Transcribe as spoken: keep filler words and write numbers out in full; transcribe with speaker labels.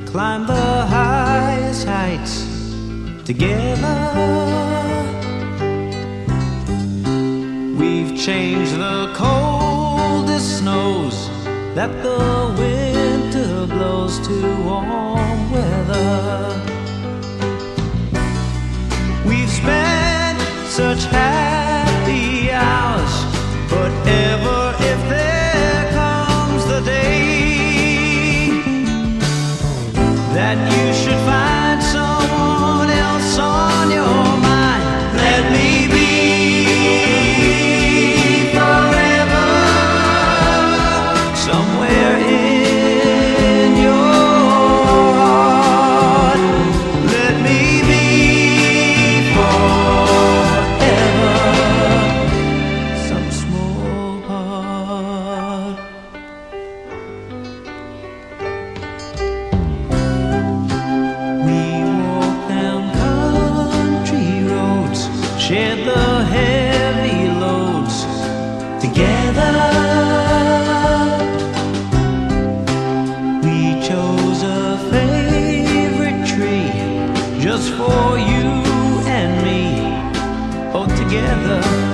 Speaker 1: climb the highest heights together. We've changed the coldest snows that the winter blows to warm weather. We've spent such happy hours, but ever if there comes the day that you should find someone else on your mind, let me be forever somewhere in your heart. Let me be forever some small part. We walk down country roads, shared the heavy loads together. We chose a favorite tree just for you and me, both together.